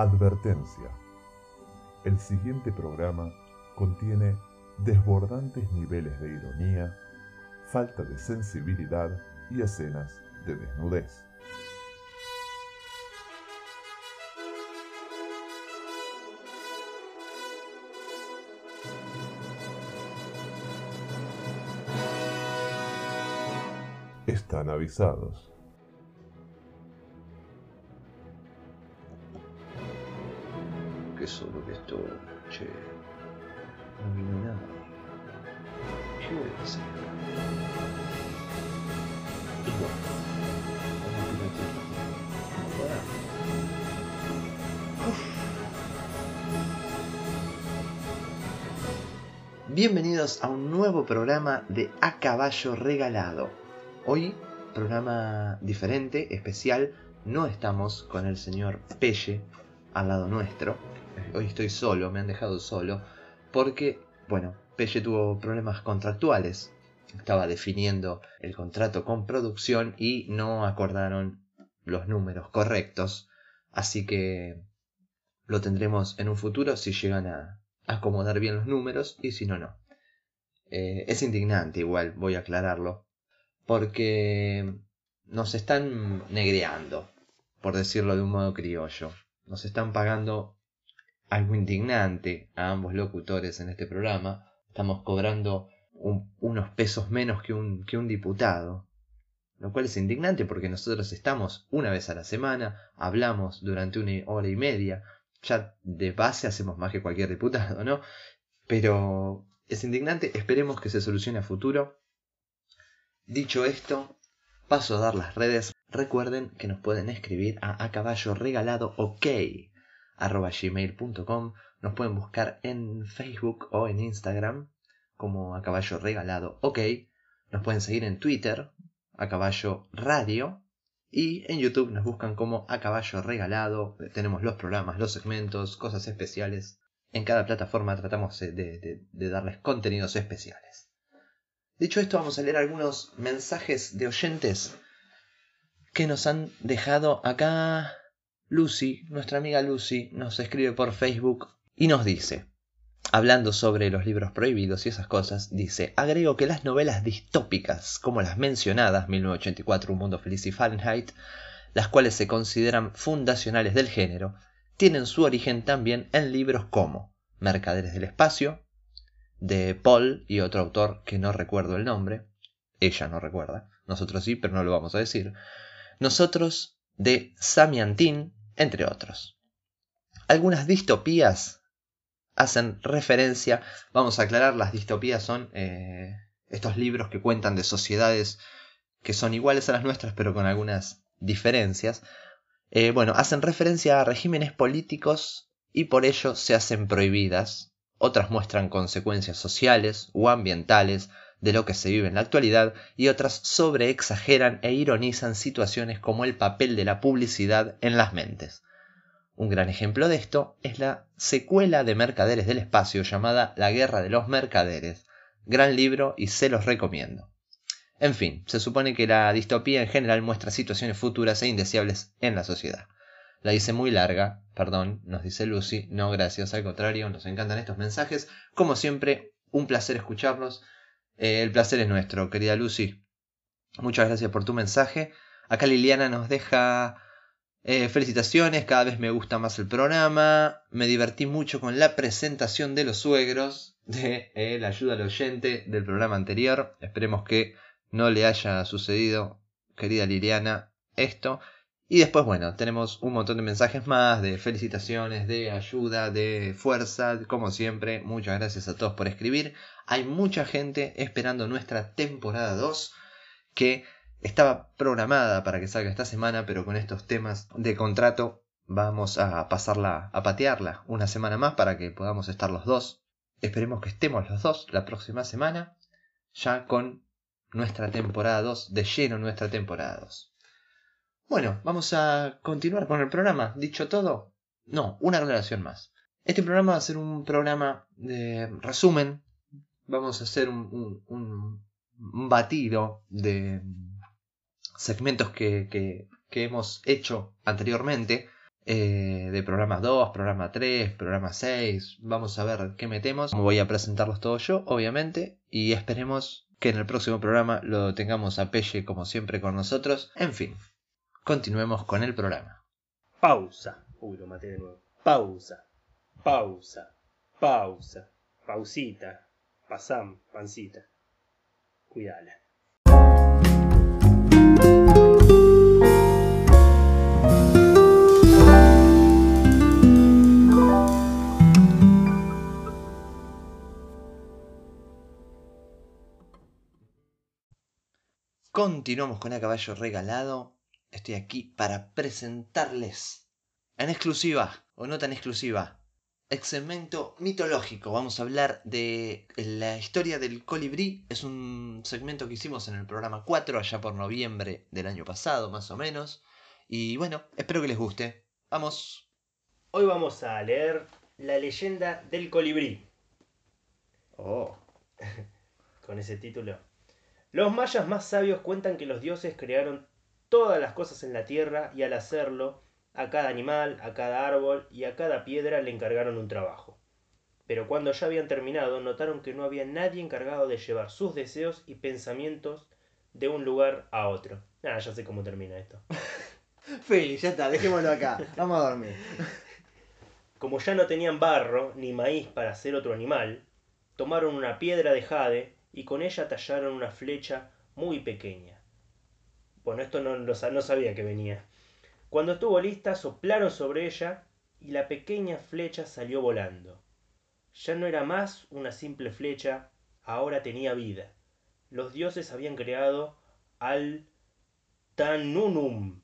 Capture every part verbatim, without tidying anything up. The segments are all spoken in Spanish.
Advertencia. El siguiente programa contiene desbordantes niveles de ironía, falta de sensibilidad y escenas de desnudez. Están avisados. Qué solo que estoy, che. No vino nada. ¿Qué voy a hacer? Y bueno, vamos a tirar tiempo. Bienvenidos a un nuevo programa de A Caballo Regalado. Hoy, programa diferente, especial. No estamos con el señor Pelle al lado nuestro. Hoy estoy solo, me han dejado solo, porque, bueno, Pelle tuvo problemas contractuales. Estaba definiendo el contrato con producción y no acordaron los números correctos. Así que lo tendremos en un futuro si llegan a acomodar bien los números y si no, no. Eh, es indignante igual, voy a aclararlo, porque nos están negreando, por decirlo de un modo criollo. Nos están pagando algo indignante a ambos locutores en este programa. Estamos cobrando un, unos pesos menos que un, que un diputado, lo cual es indignante porque nosotros estamos una vez a la semana, hablamos durante una hora y media, ya de base hacemos más que cualquier diputado, ¿no? Pero es indignante, esperemos que se solucione a futuro. Dicho esto, paso a dar las redes. Recuerden que nos pueden escribir a acaballorregaladook arroba gmail punto com. Nos pueden buscar en Facebook o en Instagram como A Caballo Regalado OK. Nos pueden seguir en Twitter, A Caballo Radio. Y en YouTube nos buscan como A Caballo Regalado. Tenemos los programas, los segmentos, cosas especiales. En cada plataforma tratamos de, de, de darles contenidos especiales. Dicho esto, vamos a leer algunos mensajes de oyentes que nos han dejado acá. Lucy, nuestra amiga Lucy, nos escribe por Facebook y nos dice, hablando sobre los libros prohibidos y esas cosas, dice: agrego que las novelas distópicas, como las mencionadas, mil novecientos ochenta y cuatro, Un Mundo Feliz y Fahrenheit, las cuales se consideran fundacionales del género, tienen su origen también en libros como Mercaderes del Espacio, de Paul y otro autor que no recuerdo el nombre. Ella no recuerda, nosotros sí, pero no lo vamos a decir. Nosotros, de Samiantin, entre otros. Algunas distopías hacen referencia, vamos a aclarar, las distopías son eh, estos libros que cuentan de sociedades que son iguales a las nuestras pero con algunas diferencias. Eh, bueno, hacen referencia a regímenes políticos y por ello se hacen prohibidas. Otras muestran consecuencias sociales o ambientales de lo que se vive en la actualidad y otras sobreexageran e ironizan situaciones como el papel de la publicidad en las mentes. Un gran ejemplo de esto es la secuela de Mercaderes del Espacio llamada La Guerra de los Mercaderes. Gran libro y se los recomiendo. En fin, se supone que la distopía en general muestra situaciones futuras e indeseables en la sociedad. La hice muy larga, perdón, nos dice Lucy. No, gracias, al contrario, nos encantan estos mensajes. Como siempre, un placer escucharlos. Eh, el placer es nuestro, querida Lucy. Muchas gracias por tu mensaje. Acá Liliana nos deja eh, felicitaciones, cada vez me gusta más el programa. Me divertí mucho con la presentación de los suegros, de eh, la ayuda al oyente del programa anterior. Esperemos que no le haya sucedido, querida Liliana, esto. Y después, bueno, tenemos un montón de mensajes más, de felicitaciones, de ayuda, de fuerza, como siempre. Muchas gracias a todos por escribir. Hay mucha gente esperando nuestra temporada dos, que estaba programada para que salga esta semana, pero con estos temas de contrato vamos a pasarla, a patearla una semana más para que podamos estar los dos. Esperemos que estemos los dos la próxima semana, ya con nuestra temporada dos, de lleno nuestra temporada dos. Bueno, vamos a continuar con el programa. Dicho todo, no, una aclaración más. Este programa va a ser un programa de resumen. Vamos a hacer un, un, un, un batido de segmentos que, que, que hemos hecho anteriormente. eh, de programa dos, programa tres, programa seis. Vamos a ver qué metemos. Voy a presentarlos todos yo, obviamente. Y esperemos que en el próximo programa lo tengamos a Pelle como siempre con nosotros. En fin, continuemos con el programa. Pausa. Uy, lo maté de nuevo. Pausa. Pausa. Pausa. Pausita. Pasam. Pancita. Cuidala. Continuamos con A Caballo Regalado. Estoy aquí para presentarles en exclusiva, o no tan exclusiva, el segmento mitológico. Vamos a hablar de la historia del colibrí. Es un segmento que hicimos en el programa cuatro, allá por noviembre del año pasado, más o menos. Y bueno, espero que les guste. Vamos. Hoy vamos a leer la leyenda del colibrí. Oh. Con ese título. Los mayas más sabios cuentan que los dioses crearon todas las cosas en la tierra y al hacerlo, a cada animal, a cada árbol y a cada piedra le encargaron un trabajo. Pero cuando ya habían terminado, notaron que no había nadie encargado de llevar sus deseos y pensamientos de un lugar a otro. Ah, ya sé cómo termina esto. Feli, ya está, dejémoslo acá. Vamos a dormir. Como ya no tenían barro ni maíz para hacer otro animal, tomaron una piedra de jade y con ella tallaron una flecha muy pequeña. Bueno, esto no, no sabía que venía. Cuando estuvo lista, soplaron sobre ella y la pequeña flecha salió volando. Ya no era más una simple flecha, ahora tenía vida. Los dioses habían creado al Tanunum,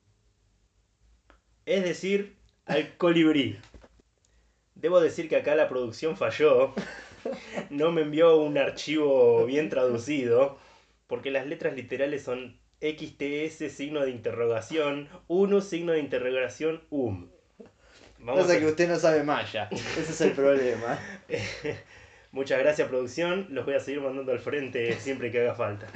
es decir, al colibrí. Debo decir que acá la producción falló. No me envió un archivo bien traducido, porque las letras literales son X T S, signo de interrogación, uno, signo de interrogación, um. Vamos Pasa a... que usted no sabe maya, ese es el problema. Muchas gracias, producción, los voy a seguir mandando al frente siempre que haga falta.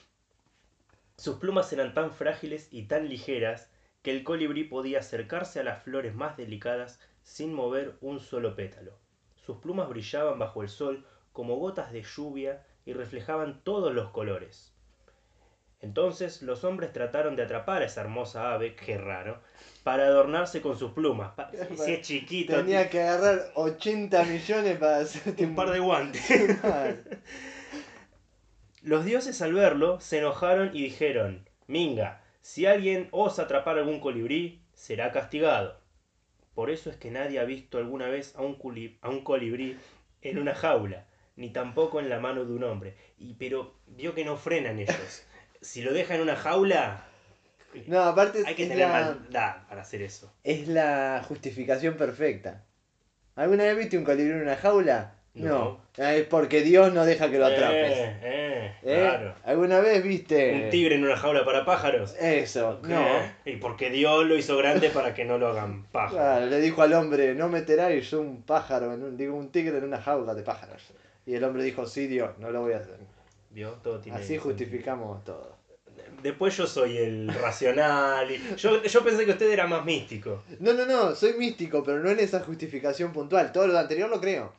Sus plumas eran tan frágiles y tan ligeras que el colibrí podía acercarse a las flores más delicadas sin mover un solo pétalo. Sus plumas brillaban bajo el sol como gotas de lluvia y reflejaban todos los colores. Entonces los hombres trataron de atrapar a esa hermosa ave, qué raro, para adornarse con sus plumas. Pa si es chiquito... Tenía que agarrar ochenta millones para hacerte un par de guantes. Los dioses al verlo se enojaron y dijeron: Minga, si alguien osa atrapar algún colibrí, será castigado. Por eso es que nadie ha visto alguna vez a un, a un colibrí en una jaula, ni tampoco en la mano de un hombre. Y pero vio que no frenan ellos. Si lo dejan en una jaula, no, aparte hay que es tener la... maldad para hacer eso. Es la justificación perfecta. ¿Alguna vez viste un colibrí en una jaula? No. no. Es porque Dios no deja que lo atrapes. Eh, eh, ¿Eh? Claro. ¿Alguna vez viste un tigre en una jaula para pájaros? Eso, ¿Qué? no. Y porque Dios lo hizo grande para que no lo hagan pájaros. Claro, le dijo al hombre: no meterás yo un pájaro, en un, digo un tigre en una jaula de pájaros. Y el hombre dijo: sí, Dios, no lo voy a hacer. ¿Vio? Todo tiene Así justificamos todo. Después yo soy el racional. Y... Yo, yo pensé que usted era más místico. No, no, no, soy místico, pero no en esa justificación puntual. Todo lo anterior lo creo.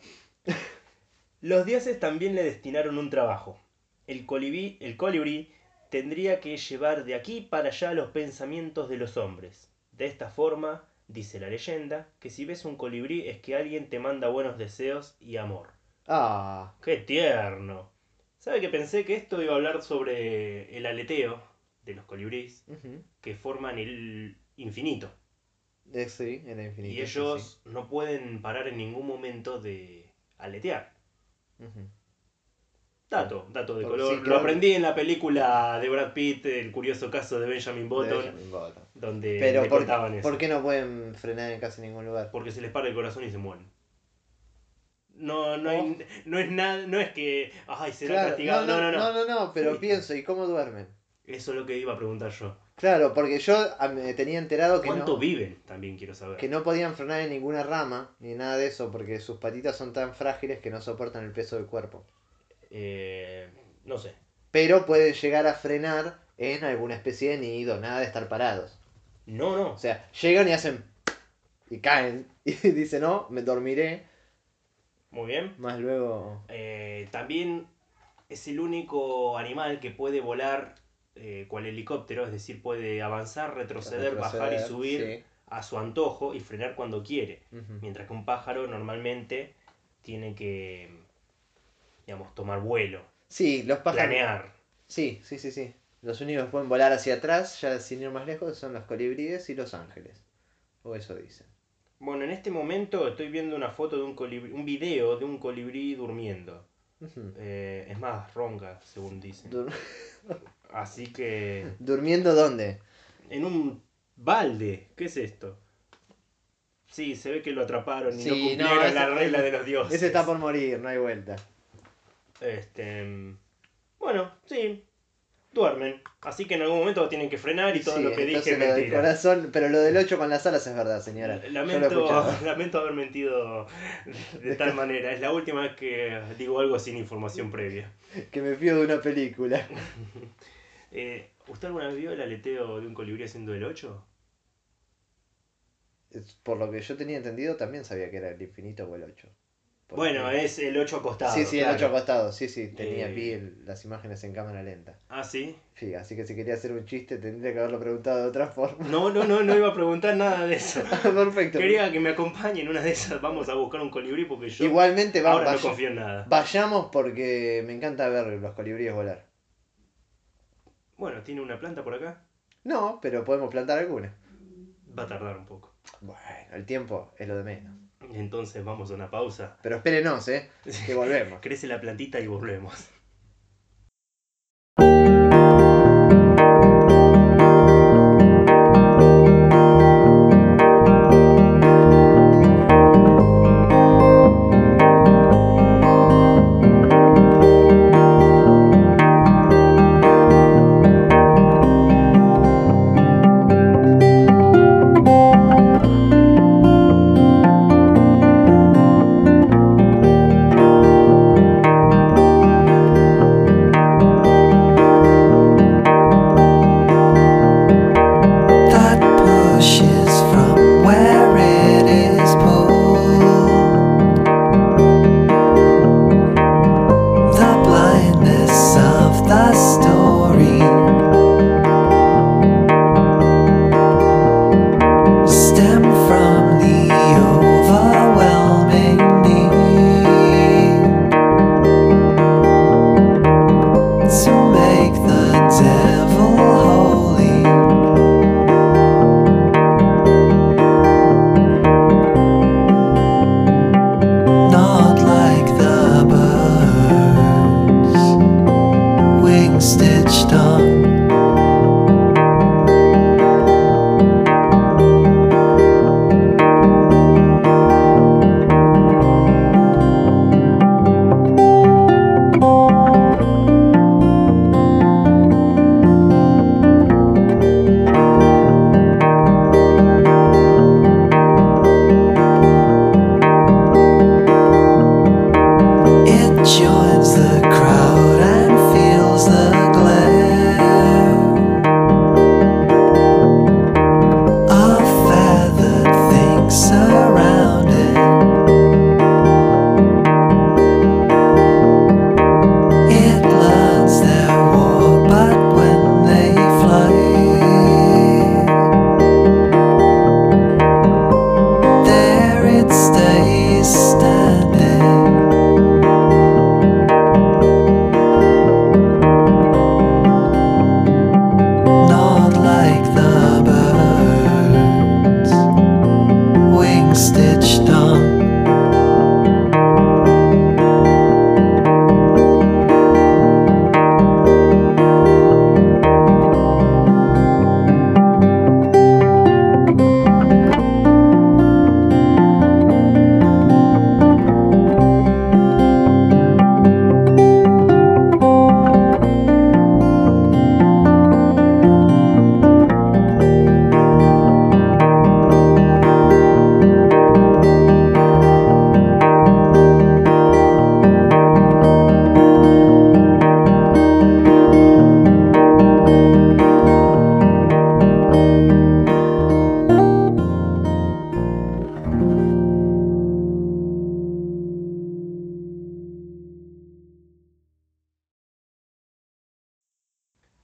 Los dioses también le destinaron un trabajo. El colibrí, el colibrí tendría que llevar de aquí para allá los pensamientos de los hombres. De esta forma, dice la leyenda, que si ves un colibrí es que alguien te manda buenos deseos y amor. ¡Ah! ¡Qué tierno! ¿Sabe que pensé que esto iba a hablar sobre el aleteo de los colibríes, uh-huh, que forman el infinito? Eh, sí, el infinito. Y ellos sí, no pueden parar en ningún momento de aletear. Uh-huh. Dato, dato de color. Sí, claro. Lo aprendí en la película de Brad Pitt, El curioso caso de Benjamin Button, de Benjamin Button. Donde Pero me por, contaban eso. ¿por qué no pueden frenar en casi ningún lugar? Porque se les para el corazón y se mueren. No, no, oh. hay, no es nada, no es que ay, será claro, castigado. No no, no, no, no, no, no pero sí, pienso, ¿y cómo duermen? Eso es lo que iba a preguntar yo. Claro, porque yo me tenía enterado que ¿Cuánto no, viven? También quiero saber. Que no podían frenar en ninguna rama, ni nada de eso, porque sus patitas son tan frágiles que no soportan el peso del cuerpo. Eh, no sé. Pero pueden llegar a frenar en alguna especie de nido, nada de estar parados. No, no. O sea, llegan y hacen... y caen. Y dice, no, me dormiré. Muy bien. Más luego... Eh, también es el único animal que puede volar eh, cual helicóptero, es decir, puede avanzar, retroceder, retroceder, bajar y subir sí. a su antojo y frenar cuando quiere. Ujú. Mientras que un pájaro normalmente tiene que, digamos, tomar vuelo, Sí, los pájaros... planear. Sí, sí, sí, sí. Los únicos que pueden volar hacia atrás, ya sin ir más lejos, son los colibríes y los ángeles. O eso dicen. Bueno, en este momento estoy viendo una foto de un colibrí, un video de un colibrí durmiendo. Ujú. Eh, es más, ronca, según dicen. Dur- Así que... ¿Durmiendo dónde? En un balde. ¿Qué es esto? Sí, se ve que lo atraparon y no Sí, no, cumplieron ese- la regla de los dioses. Ese está por morir, no hay vuelta. Este... Bueno, sí. Duermen. Así que en algún momento tienen que frenar y todo Sí, lo que dije entonces es lo del mentira. corazón, pero lo del ocho con las alas es verdad, señora. Yo lo he Lamento, escuchado. lamento haber mentido de tal manera. Es la última vez que digo algo sin información previa. Que me fío de una película. Eh, ¿Usted alguna vez vio el aleteo de un colibrí haciendo el ocho? Es- Por lo que yo tenía entendido, también sabía que era el infinito o el ocho. Porque- Bueno, es el ocho acostado. Sí, sí, el claro. ocho acostado. Sí, sí, tenía Eh, vi el- las imágenes en cámara lenta. Ah, sí. Sí, así que si quería hacer un chiste tendría que haberlo preguntado de otra forma. No, no, no, no iba a preguntar nada de eso. Perfecto. Quería que me acompañe en una de esas. Vamos a buscar un colibrí porque yo Igualmente va, ahora no vaya- confío en nada. vayamos porque me encanta ver los colibríes volar. Bueno, ¿tiene una planta por acá? No, pero podemos plantar alguna. Va a tardar un poco. Bueno, el tiempo es lo de menos. Entonces vamos a una pausa. Pero espérenos, ¿eh? Que volvemos. Crece la plantita y volvemos.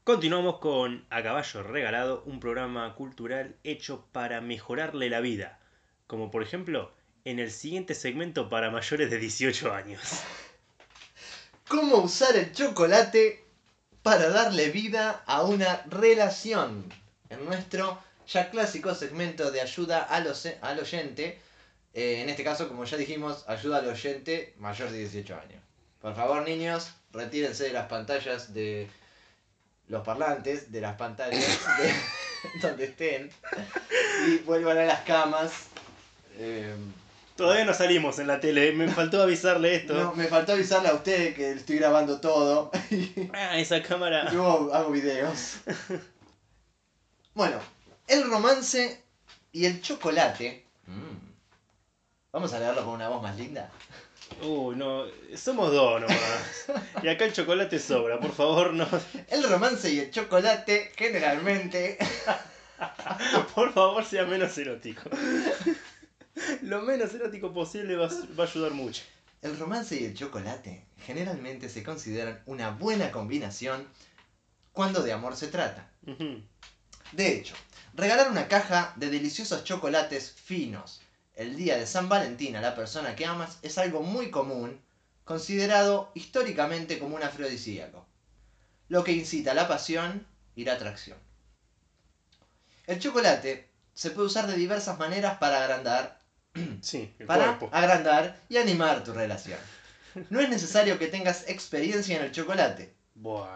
Continuamos con A Caballo Regalado, un programa cultural hecho para mejorarle la vida. Como por ejemplo, en el siguiente segmento para mayores de dieciocho años. ¿Cómo usar el chocolate para darle vida a una relación? En nuestro ya clásico segmento de ayuda al, al oyente. Eh, en este caso, como ya dijimos, ayuda al oyente mayor de dieciocho años. Por favor, niños, retírense de las pantallas de los parlantes, de las pantallas de donde estén, y vuelvan a las camas. Eh, Todavía no salimos en la tele, me faltó avisarle esto. No, me faltó avisarle a usted que estoy grabando todo. Ah, esa cámara. Yo hago videos. Bueno, el romance y el chocolate. Mm. Vamos a leerlo con una voz más linda. Uy, no, somos dos nomás. Y acá el chocolate sobra, por favor, no. El romance y el chocolate generalmente. Por favor, sea menos erótico. Lo menos erótico posible va, va a ayudar mucho. El romance y el chocolate generalmente se consideran una buena combinación cuando de amor se trata. Uh-huh. De hecho, regalar una caja de deliciosos chocolates finos el día de San Valentín a la persona que amas es algo muy común, considerado históricamente como un afrodisíaco, lo que incita la pasión y la atracción. El chocolate se puede usar de diversas maneras para agrandar, sí, el para cuerpo. agrandar y animar tu relación. No es necesario que tengas experiencia en el chocolate. Buah.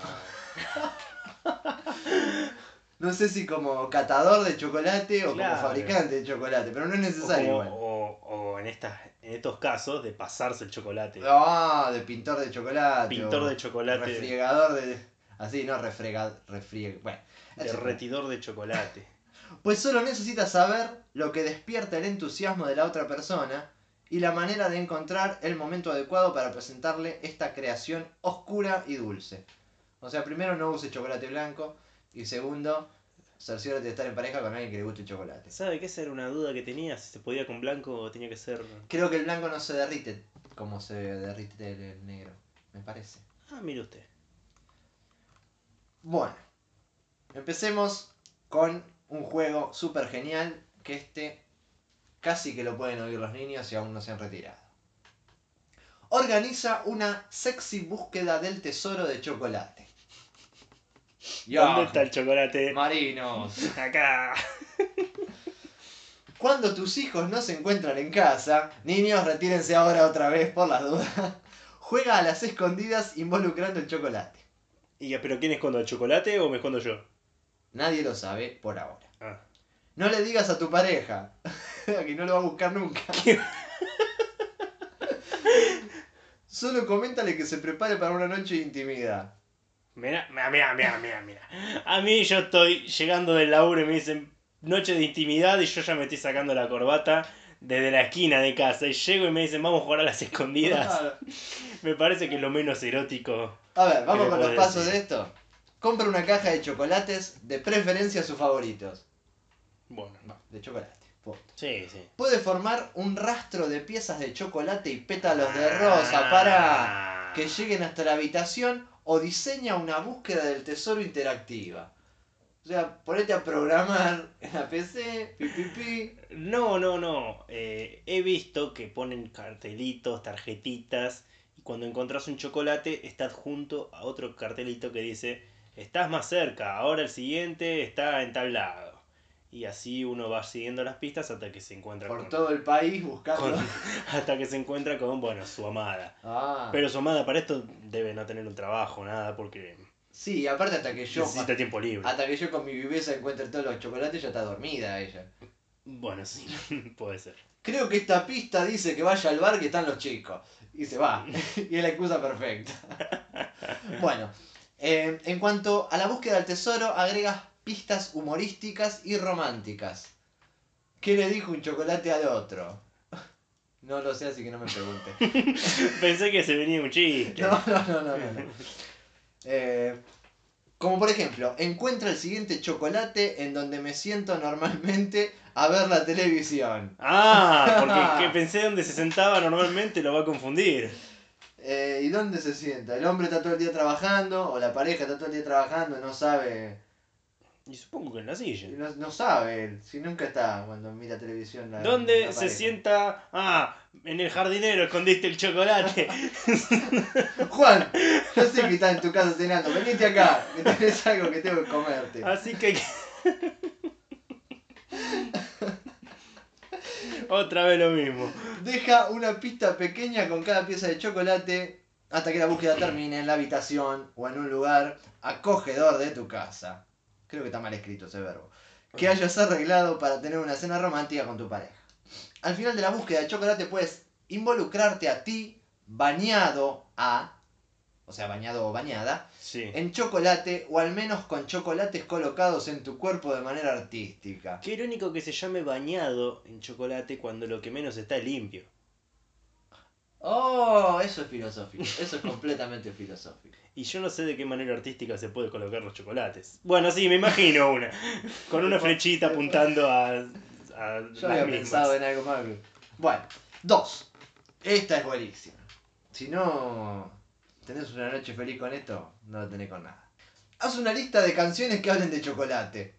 No sé si como catador de chocolate o Claro. como fabricante de chocolate, pero no es O, necesario. como- igual. o- o en, estas, en estos casos de pasarse el chocolate. Ah, de pintor de chocolate. Pintor o de chocolate. Refriegador de... Así, no, refrega... refrieg... Bueno. etcétera. Derretidor de chocolate. Pues solo necesitas saber lo que despierta el entusiasmo de la otra persona y la manera de encontrar el momento adecuado para presentarle esta creación oscura y dulce. O sea, primero no use chocolate blanco y segundo, cerciórate de estar en pareja con alguien que le guste el chocolate. ¿Sabe qué? Esa era una duda que tenía, si se podía con blanco o tenía que ser... Creo que el blanco no se derrite como se derrite el, el negro, me parece. Ah, mire usted. Bueno, empecemos con un juego súper genial que este casi que lo pueden oír los niños si aún no se han retirado. Organiza una sexy búsqueda del tesoro de chocolate. ¿Dónde está el chocolate? Marinos. Acá. Cuando tus hijos no se encuentran en casa, niños, retírense ahora otra vez por las dudas. Juega a las escondidas involucrando el chocolate. ¿Y pero quién escondo? ¿El chocolate o me escondo yo? Nadie lo sabe por ahora. Ah. No le digas a tu pareja, que no lo va a buscar nunca. Solo coméntale que se prepare para una noche de intimidad. Mira, mira, mira, mira, mira, mira. A mí yo estoy llegando del laburo y me dicen noche de intimidad y yo ya me estoy sacando la corbata desde la esquina de casa y llego y me dicen vamos a jugar a las escondidas. Claro. Me parece que es lo menos erótico. A ver, vamos ¿Qué con le los puedo pasos decir? de esto. Compra una caja de chocolates, de preferencia sus favoritos. Bueno, De chocolate. Punto. sí, sí. Puede formar un rastro de piezas de chocolate y pétalos de rosa para que lleguen hasta la habitación o diseña una búsqueda del tesoro interactiva. O sea, ponete a programar en la P C, pi, pi, pi. No, no, no. Eh, he visto que ponen cartelitos, tarjetitas, y cuando encontrás un chocolate está adjunto a otro cartelito que dice, estás más cerca, ahora el siguiente está en tal lado. Y así uno va siguiendo las pistas hasta que se encuentra Por con, todo el país buscando. con- hasta que se encuentra con, bueno, su amada. Ah, Pero su amada para esto debe no tener un trabajo, nada, porque sí, aparte hasta que yo necesita tiempo libre. hasta que yo con mi viveza encuentre todos los chocolates ya está dormida ella. Bueno, sí, puede ser. Creo que esta pista dice que vaya al bar que están los chicos. Y se va. Y es la excusa perfecta. Bueno, eh, en cuanto a la búsqueda del tesoro, agregas pistas humorísticas y románticas. ¿Qué le dijo un chocolate al otro? No lo sé, así que no me pregunte. Pensé que se venía un chiste. No, no, no, no, no. no. Eh, como por ejemplo, encuentra el siguiente chocolate en donde me siento normalmente a ver la televisión. Ah, porque que pensé donde se sentaba normalmente lo va a confundir. Eh, ¿Y dónde se sienta? El hombre está todo el día trabajando, o la pareja está todo el día trabajando, no sabe. Y supongo que en la silla. No, no sabe él, si nunca está cuando mira televisión. La, ¿Dónde la se pareja. sienta? Ah, en el jardinero escondiste el chocolate. Juan, yo sé que estás en tu casa cenando, venite acá, que tenés algo que tengo que comerte. Así que... Otra vez lo mismo. Deja una pista pequeña con cada pieza de chocolate hasta que la búsqueda termine en la habitación o en un lugar acogedor de tu casa. Creo que está mal escrito ese verbo. Que hayas arreglado para tener una cena romántica con tu pareja. Al final de la búsqueda de chocolate puedes involucrarte a ti bañado a, o sea, bañado o bañada, Sí. en chocolate o al menos con chocolates colocados en tu cuerpo de manera artística. Qué irónico que se llame bañado en chocolate cuando lo que menos está es limpio. Oh, eso es filosófico, eso es completamente filosófico. Y yo no sé de qué manera artística se puede colocar los chocolates. Bueno, sí, me imagino una. Con una flechita apuntando a, a Yo las había mismas. pensado en algo más. Bueno, dos. Esta es buenísima. Si no tenés una noche feliz con esto, no lo tenés con nada. Haz una lista de canciones que hablen de chocolate.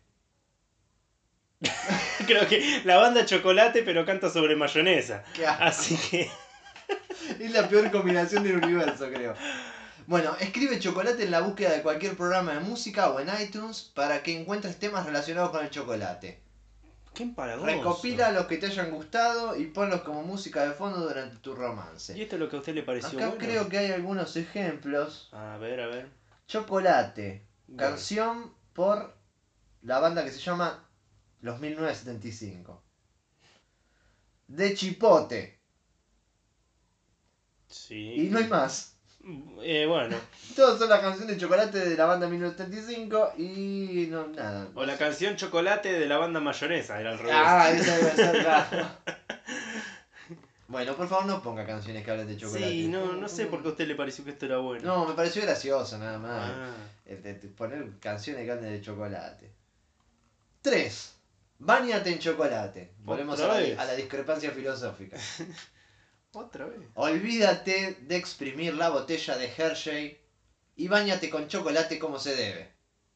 Creo que la banda Chocolate pero canta sobre mayonesa. Qué asco. Así que... Es la peor combinación del universo, creo. Bueno, escribe chocolate en la búsqueda de cualquier programa de música o en iTunes para que encuentres temas relacionados con el chocolate. Qué empalagoso. Recopila los que te hayan gustado y ponlos como música de fondo durante tu ¿Y romance. esto es lo que a usted le pareció Acá bueno? creo que hay algunos ejemplos. A ver, a ver. Chocolate, Bueno. canción por la banda que se llama Los mil novecientos setenta y cinco. De Chipote. Sí. Y no hay más. Eh, bueno. Todas son las canciones de chocolate de la banda mil novecientos setenta y cinco y no, nada. O la canción Chocolate de la banda Mayonesa, era al revés. Ah, esa debe ser, claro. Bueno, por favor no ponga canciones que hablen de chocolate. Sí, no, no sé por qué a usted le pareció que esto era bueno. No, me pareció gracioso nada más. Ah. El de- de poner canciones que hablen de chocolate. tres. Báñate en chocolate. Volvemos a ¿Otra la, vez? a la discrepancia filosófica. Otra vez. Olvídate de exprimir la botella de Hershey y báñate con chocolate como se debe.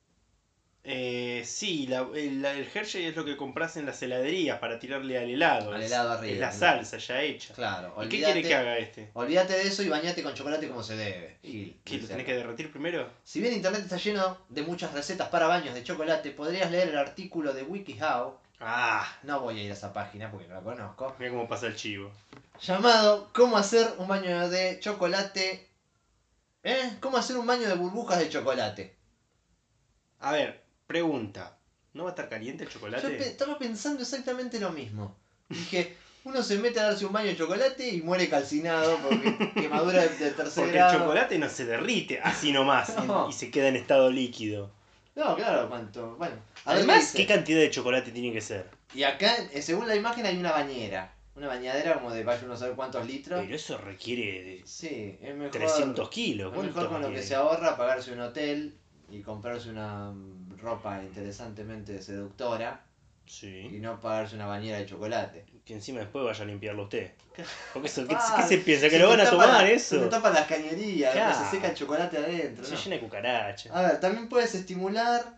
Eh, sí, la- el, el Hershey es lo que compras en las heladerías para tirarle al helado. Al es- helado arriba, Es la claro. salsa ya hecha. Claro, ¿Y qué olvídate, quiere que haga este? olvídate de eso y bañate con chocolate como se debe. Y, ¿Que lo tenés que derretir primero? Si bien internet está lleno de muchas recetas para baños de chocolate, podrías leer el artículo de WikiHow. Ah, No voy a ir a esa página porque no la conozco. mira cómo pasa el chivo. Llamado ¿Cómo hacer un baño de chocolate? ¿Eh? ¿Cómo hacer un baño de burbujas de chocolate? A ver, pregunta. ¿No va a estar caliente el Yo chocolate? pe- estaba pensando exactamente lo mismo. Dije, uno se mete a darse un baño de chocolate y muere calcinado porque quemadura de, de tercer Porque el grado. chocolate no se derrite así nomás No. y se queda en estado líquido. No, claro, cuánto. Bueno, a ver Además, dice. ¿qué cantidad de chocolate tiene que ser? Y acá, eh, según la imagen, hay una bañera. Una bañadera como de vaya uno a saber cuántos litros. Pero eso requiere de Sí, es mejor. trescientos kilos. Es ¿Cuánto mejor con lo que requiere? se ahorra pagarse un hotel y comprarse una mm, ropa interesantemente seductora y Sí. no pagarse una bañera de chocolate. Que encima después vaya a limpiarlo usted. Porque eso, ¿qué, Ah, qué se piensa? ¿Que se lo te van a tapa tomar la- eso? Se te tapan las cañerías, Claro. se seca el chocolate adentro. Se ¿no? llena de cucaracha. A ver, también puedes estimular...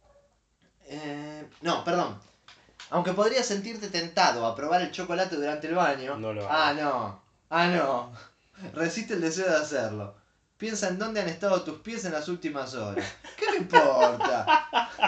eh, no, perdón. Aunque podrías sentirte tentado a probar el chocolate durante el baño. No lo Ah, hagas. no. Ah, no. Resiste el deseo de hacerlo. Piensa en dónde han estado tus pies en las últimas horas. ¿Qué me importa?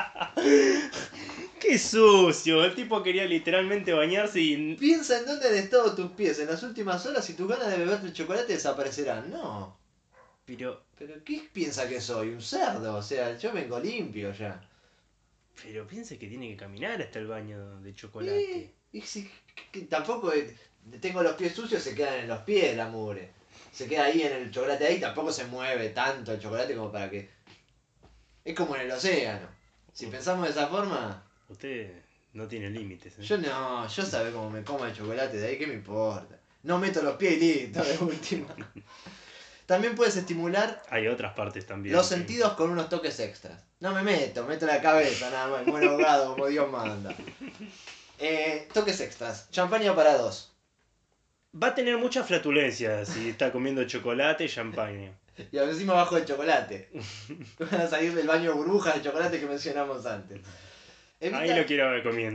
¡Qué sucio! El tipo quería literalmente bañarse y... Piensa en dónde han estado tus pies en las últimas horas y tus ganas de beberte el chocolate desaparecerán. No. Pero... ¿Pero qué piensa que soy? ¿Un cerdo? O sea, yo vengo limpio ya. Pero piensa que tiene que caminar hasta el baño de chocolate. Eh, y si- que- que tampoco eh, tengo los pies sucios, se quedan en los pies la mugre. Se queda ahí en el chocolate ahí, tampoco se mueve tanto el chocolate como para que... Es como en el océano. Si pensamos de esa forma, Usted no tiene límites, ¿eh? yo no, yo sabe cómo me como el chocolate de ahí, ¿qué me importa? No meto los pies y listo, de última. También puedes estimular Hay otras partes también. los sí. sentidos con unos toques extras. No me meto, meto la cabeza nada más, muero ahogado como Dios manda. Eh, toques extras. Champaña para dos. Va a tener mucha flatulencia si está comiendo chocolate y champagne. Y encima bajo el chocolate. Van a salir del baño burbujas de chocolate que mencionamos antes. Evita, Ahí lo quiero ver comiendo.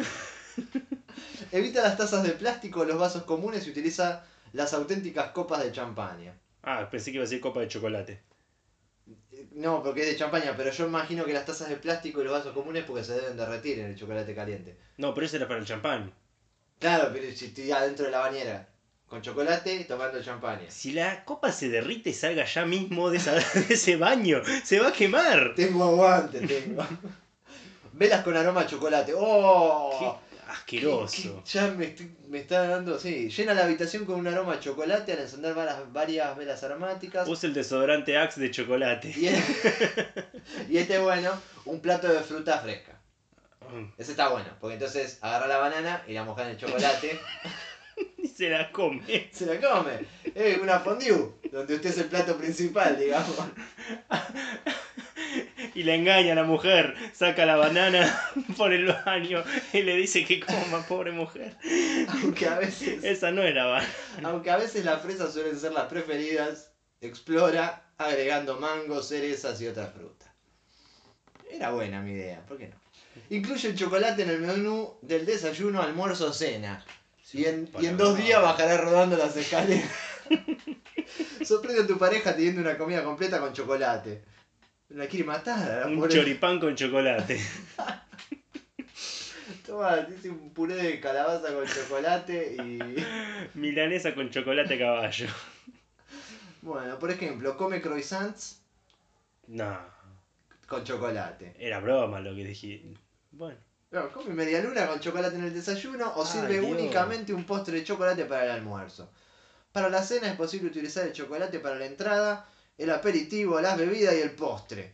evita las tazas de plástico, los vasos comunes y utiliza las auténticas copas de champaña. Ah, pensé que iba a decir copa de chocolate. No, porque es de champaña, pero yo imagino que las tazas de plástico y los vasos comunes porque se deben derretir en el chocolate caliente. No, pero ese era para el champán. Claro, pero si estoy adentro de la bañera con chocolate tomando champaña. Si la copa se derrite, salga ya mismo de, esa, de ese baño. Se va a quemar. Tengo aguante, tengo. Velas con aroma a chocolate. ¡Oh! Qué asqueroso. Qué- qué- ya me, estoy- me está dando, sí. Llena la habitación con un aroma a chocolate al encender varias, varias velas aromáticas. Usa el desodorante Axe de chocolate. Y, es- y este es bueno, un plato de fruta fresca. Ese está bueno, porque entonces agarra la banana y la moja en el chocolate. Y se la come. Se la come. Es una fondue, donde usted es el plato principal, digamos. Y la engaña a la mujer. Saca la banana por el baño y le dice que coma, pobre mujer. Aunque a veces, Esa no era banana. aunque a veces las fresas suelen ser las preferidas, explora agregando mangos, cerezas y otras frutas. Era buena mi idea, ¿por qué no? Incluye el chocolate en el menú del desayuno, almuerzo, cena. Y en, y en dos días bajará rodando las escaleras. Sorprende a tu pareja teniendo una comida completa con chocolate. La quiere matar. a la Un pobre- choripán con chocolate. Toma, te hice un puré de calabaza con chocolate y... Milanesa con chocolate a caballo. Bueno, por ejemplo, come croissants No, con chocolate. era broma lo que dije. Bueno. No, come media luna con chocolate en el desayuno o sirve Ay, Dios. únicamente un postre de chocolate para el almuerzo. Para la cena es posible utilizar el chocolate para la entrada, el aperitivo, las bebidas y el postre.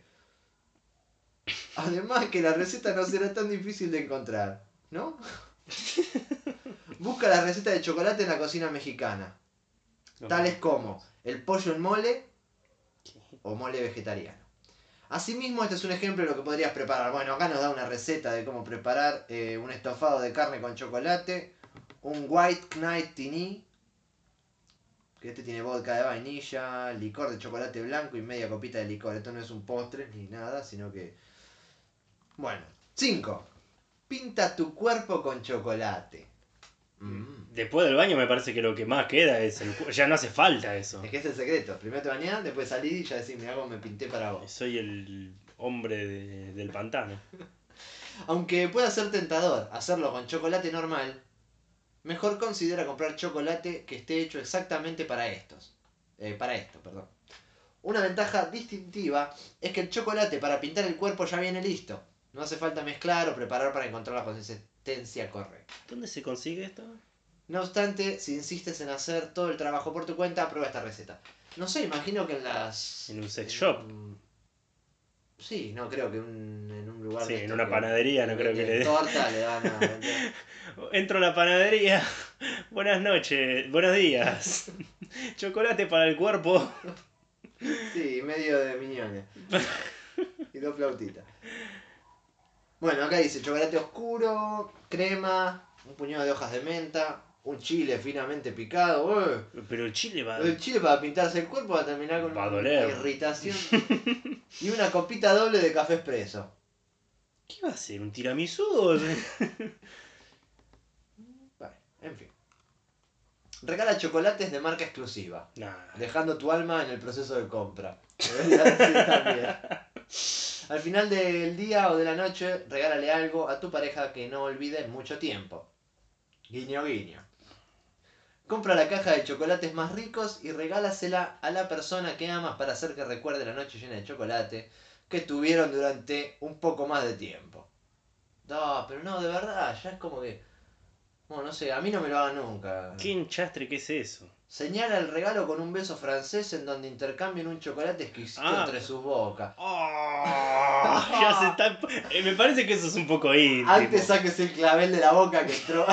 Además que la receta no será tan difícil de encontrar, ¿no? Busca la receta de chocolate en la cocina mexicana, tales como el pollo en mole o mole vegetariano. Asimismo, este es un ejemplo de lo que podrías preparar. Bueno, acá nos da una receta de cómo preparar eh, un estofado de carne con chocolate, un white knight tini, que este tiene vodka de vainilla, licor de chocolate blanco y media copita de licor. Esto no es un postre ni nada, sino que... Bueno, cinco. Pinta tu cuerpo con chocolate. Mm. Después del baño me parece que lo que más queda es el cu- ya no hace falta eso. Es que es el secreto. Primero te bañás, después salís y ya decís, mirá cómo me pinté para vos. Soy el hombre de- del pantano. Aunque pueda ser tentador hacerlo con chocolate normal, mejor considera comprar chocolate que esté hecho exactamente para estos. Eh, para esto, perdón. Una ventaja distintiva es que el chocolate para pintar el cuerpo ya viene listo. No hace falta mezclar o preparar para encontrar la consistencia correcta. ¿Dónde se consigue esto? No obstante, si insistes en hacer todo el trabajo por tu cuenta, prueba esta receta. No sé, imagino que en las... En un sex shop. Mm, sí, no creo que un, en un lugar... Sí, de en estos una panadería no creo que le dé. Torta le van a vender. Entro a la panadería. Buenas noches, buenos días. Chocolate para el cuerpo. Sí, medio de miñones. Y dos flautitas. Bueno, acá dice chocolate oscuro, crema, un puñado de hojas de menta, un chile finamente picado. ¡Uy! Pero el chile va. El chile para pintarse el cuerpo va a terminar con Va a una doler. irritación. Y una copita doble de café expreso. ¿Qué va a hacer? ¿Un tiramisú? Bueno, en fin. Regala chocolates de marca exclusiva, Nah. dejando tu alma en el proceso de compra. Debería decir también. Al final del día o de la noche, regálale algo a tu pareja que no olvide en mucho tiempo. Guiño, guiño. Compra la caja de chocolates más ricos y regálasela a la persona que amas para hacer que recuerde la noche llena de chocolate que tuvieron durante un poco más de tiempo. No, pero no, de verdad, ya es como que... Bueno, no sé, a mí no me lo hagan nunca. ¿Qué enchastre que es eso? Señala el regalo con un beso francés en donde intercambien un chocolate exquisito Ah. entre sus bocas. Oh, ya se está... eh, me parece que eso es un poco íntimo. Antes saques el clavel de la boca que entró...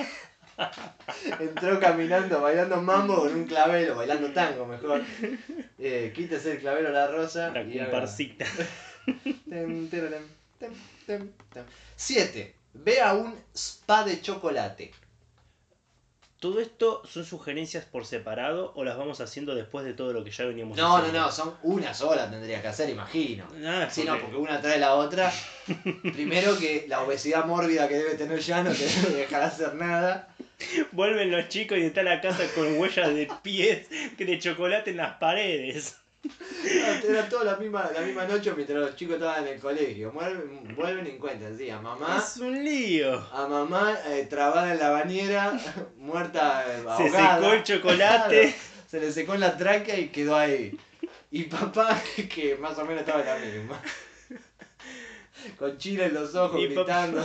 entró caminando, bailando mambo con un clavel, o bailando tango mejor. Eh, quítese el clavel o la rosa. La y haga- comparsita. Tem, tererem, tem, tem, tem. siete. Ve a un spa de chocolate. ¿Todo esto son sugerencias por separado o las vamos haciendo después de todo lo que ya veníamos No, no, haciendo? no, son una sola tendrías que hacer, imagino. Ah, Sí, porque- no, porque una trae la otra. Primero que la obesidad mórbida que debe tener ya no te debe dejar hacer nada. Vuelven los chicos y está la casa con huellas de pies que de chocolate en las paredes. No, era toda la misma, la misma noche mientras los chicos estaban en el colegio. Vuelven, vuelven y encuentran, sí, a mamá. Es un lío. A mamá eh, trabada en la bañera, muerta, eh, Se ahogada. secó el chocolate. Claro, se le secó en la tráquea y quedó ahí. Y papá, que más o menos estaba en la misma. Con chile en los ojos, Y gritando.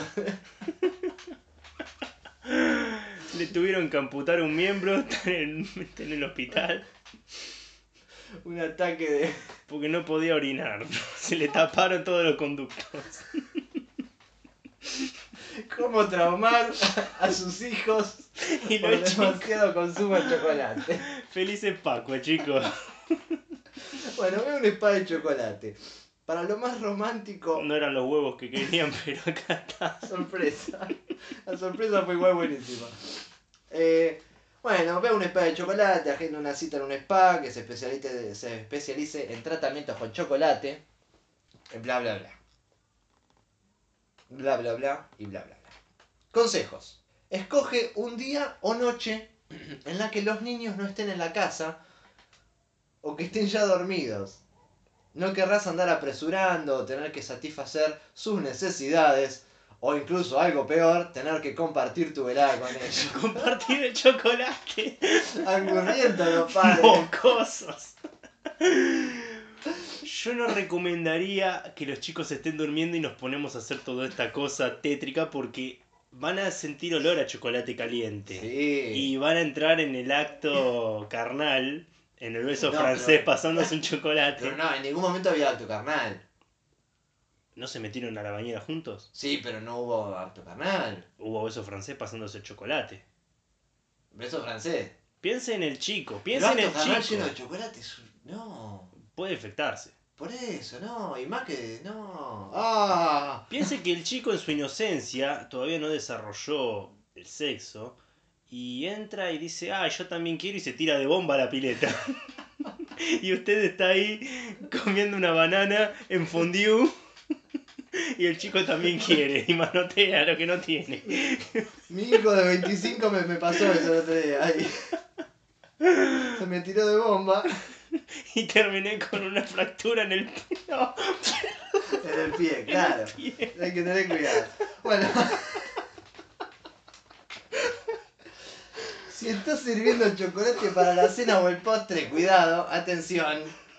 Le tuvieron que amputar un miembro, está en, está en el hospital, Un ataque de... porque no podía orinar. Se le taparon todos los conductos. Cómo traumar a sus hijos Y por los chicos, demasiado consumo de chocolate. felices Pascua, chicos. Bueno, veo una espada de chocolate. Para lo más romántico... No eran los huevos que querían, pero acá está. Sorpresa. La sorpresa fue igual buenísima. Eh, bueno, veo una espada de chocolate, agenda una cita en un spa que se especialice, se especialice en tratamientos con chocolate. Bla, bla, bla. Bla, bla, bla y bla, bla, bla. Consejos. Escoge un día o noche en la que los niños no estén en la casa o que estén ya dormidos. No querrás andar apresurando o tener que satisfacer sus necesidades. O incluso algo peor, tener que compartir tu velada con ellos. Compartir el chocolate. Angurrientos los padres. Mocosos. Yo no recomendaría que los chicos estén durmiendo y nos ponemos a hacer toda esta cosa tétrica porque van a sentir olor a chocolate caliente. Sí. Y van a entrar en el acto carnal, en el beso No, francés, pero- pasándose un chocolate. Pero no, en ningún momento había acto carnal. ¿No se metieron a la bañera juntos? Sí, pero no hubo acto carnal. Hubo beso francés pasándose el chocolate. Beso francés. Piense en el chico, Pero piense en acto el carnal chico. lleno de chocolate. es un- No. Puede infectarse. Por eso, no. Y más que... No. ¡Ah! Piense que el chico en su inocencia todavía no desarrolló el sexo y entra y dice, ah, yo también quiero y se tira de bomba a la pileta. Y usted está ahí comiendo una banana en fondue y el chico también quiere y manotea lo que no tiene. Mi hijo de veinticinco me, me pasó eso el otro día. Ahí. Se me tiró de bomba Y terminé con una fractura en el no, en el pie, claro. pie. Hay que tener cuidado. Bueno. Si estás sirviendo chocolate para la cena o el postre, cuidado, atención.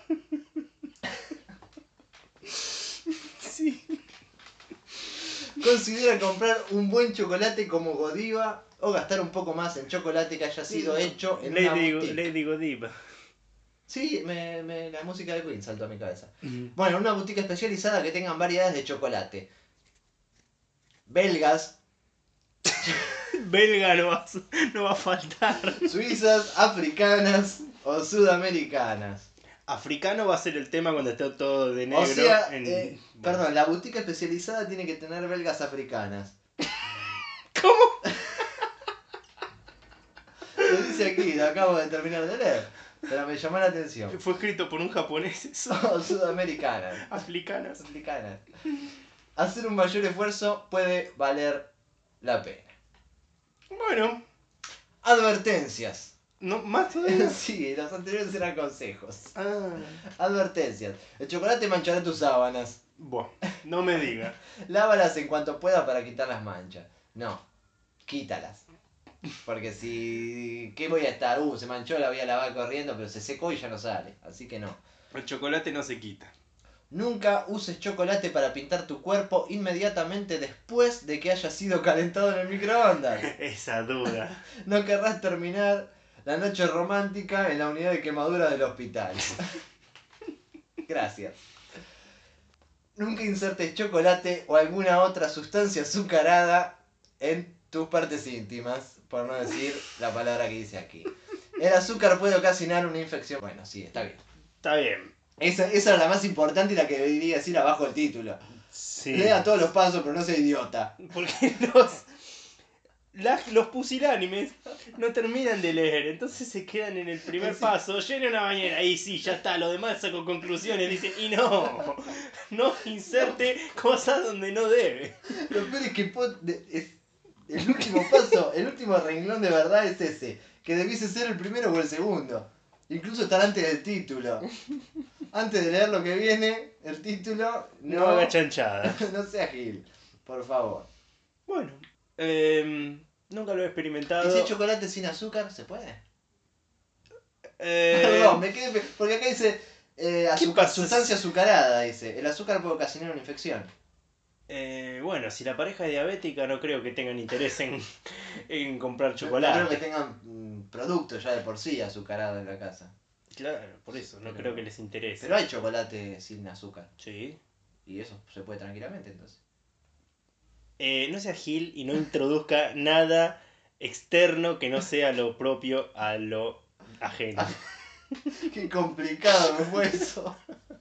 Sí. Considera comprar un buen chocolate como Godiva o gastar un poco más en chocolate que haya sido hecho en una Lady, boutique. Lady Godiva. Sí, me, me- la música de Queen saltó a mi cabeza. Bueno, una boutique especializada que tengan variedades de chocolate. Belgas, Belga no va, no va a faltar. suizas, africanas o sudamericanas. Africano va a ser el tema cuando esté todo de negro. O sea, en- eh, bueno. perdón, la boutique especializada tiene que tener belgas africanas. ¿Cómo? Lo dice aquí, lo acabo de terminar de leer. Pero me llamó la atención. Fue escrito por un japonés eso. O sudamericanas. Africanas. Africanas. Hacer un mayor esfuerzo puede valer la pena. Bueno, Advertencias. no, más todavía. Sí, los anteriores eran consejos. Ah, Advertencias. El chocolate manchará tus sábanas. bueno, no me diga. Lávalas en cuanto pueda para quitar las manchas. No, quítalas. Porque si... ¿Qué voy a estar? Uh, se manchó, la voy a lavar corriendo, pero se secó y ya no sale. Así que no. El chocolate no se quita. Nunca uses chocolate para pintar tu cuerpo inmediatamente después de que haya sido calentado en el microondas. Esa duda. No querrás terminar la noche romántica en la unidad de quemadura del hospital. Gracias. Nunca insertes chocolate o alguna otra sustancia azucarada en tus partes íntimas, por no decir la palabra que dice aquí. El azúcar puede ocasionar una infección. Bueno, sí, está bien. Está bien. Esa, esa era la más importante y la que debería decir abajo el título. Sí. Lea todos los pasos, pero no sea idiota. Porque los... las- los pusilánimes no terminan de leer, entonces se quedan en el primer Sí. paso, llene una bañera, ahí sí, ya está, lo demás saco conclusiones, dice, y no, no inserte cosas donde no debe. Lo peor es que pot- de- es el último paso, el último renglón de verdad es ese, que debiese ser el primero o el segundo. Incluso estar antes del título. Antes de leer lo que viene, el título, No, no, haga chanchada. no sea Gil, por favor. Bueno, em, nunca lo he ¿Y experimentado. si hay chocolate sin azúcar, se puede? Eh, Perdón, me quedé. pe- Porque acá dice eh, azúcar, pasa? sustancia azucarada, dice. El azúcar puede ocasionar una infección. eh, bueno, si la pareja es diabética no creo que tengan interés en, en comprar No creo chocolate. que tengan mm, productos ya de por sí azucarados en la casa. Claro, por eso, no Pero- creo que les interese. Pero hay chocolate sin azúcar. Sí. Y eso se puede tranquilamente entonces. Eh, no sea Gil y no introduzca nada externo que no sea lo propio a lo ajeno. Qué complicado me fue eso.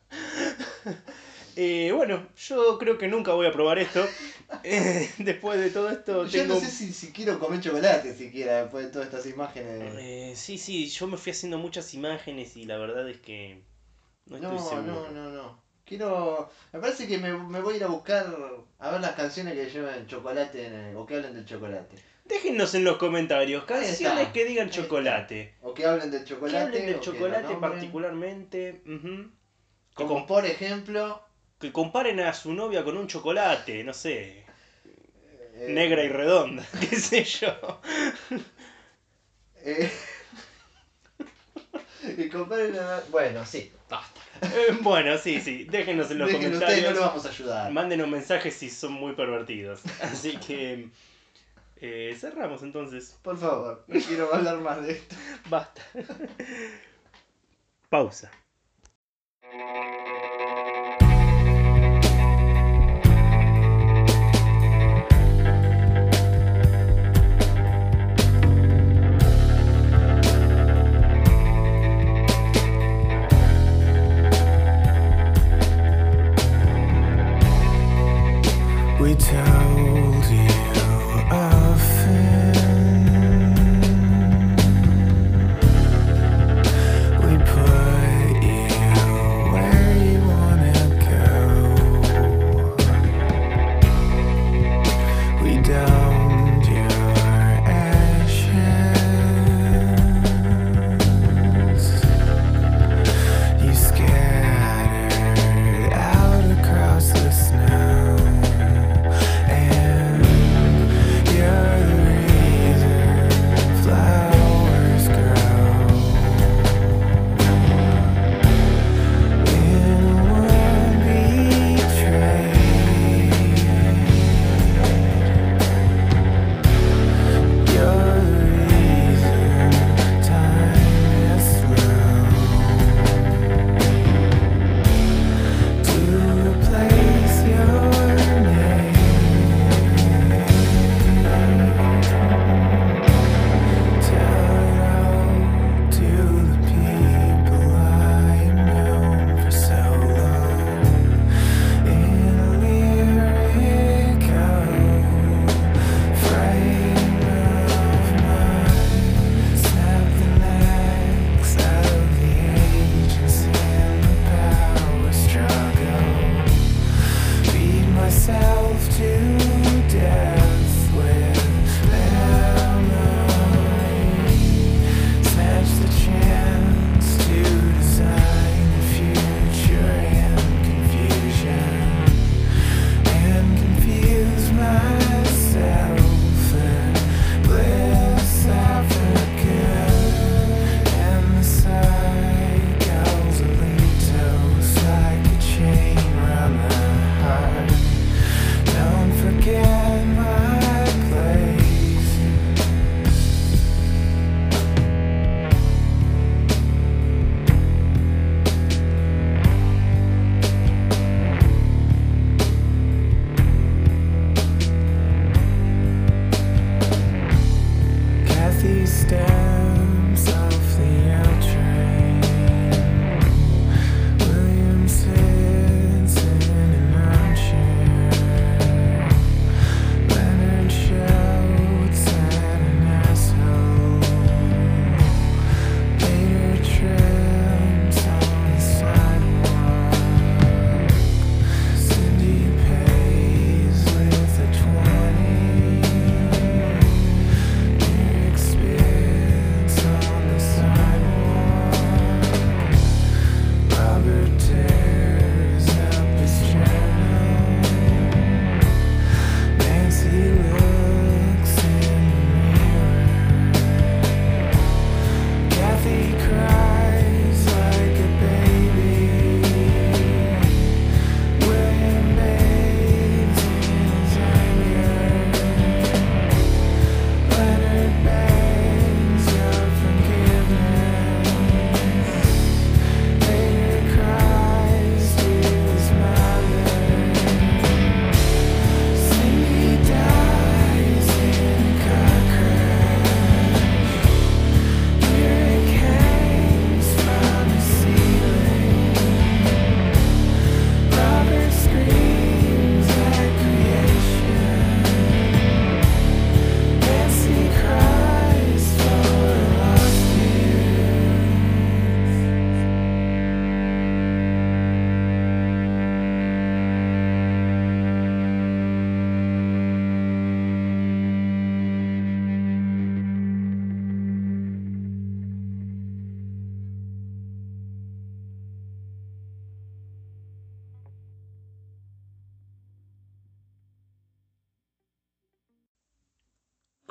Eh, bueno, yo creo que nunca voy a probar esto. Eh, después de todo esto Yo tengo... no sé si, si quiero comer chocolate siquiera después de todas estas imágenes. Eh, sí, sí, yo me fui haciendo muchas imágenes y la verdad es que no estoy No, seguro. no, no, no. Quiero. Me parece que me, me voy a ir a buscar a ver las canciones que llevan chocolate en el- o que hablen del chocolate. Déjennos en los comentarios Ahí canciones está, que digan ahí está. chocolate. O que hablen del Que chocolate. hablen del o que lo chocolate nombren. particularmente. Ujú. Que, Como com- por ejemplo. que comparen a su novia con un chocolate, no sé. eh, Negra y redonda, qué sé yo. eh, y comparen a- Bueno, sí, basta. Eh, bueno, sí, sí. Déjenos en los Déjenlo ustedes, no comentarios. lo vamos a ayudar. Mándenos mensajes si son muy pervertidos. Así que... eh, cerramos entonces. Por favor, no quiero hablar más de esto. Basta. Pausa. We told you often. We put you where you wanna go. We domed your ashes. You scattered out across the snow.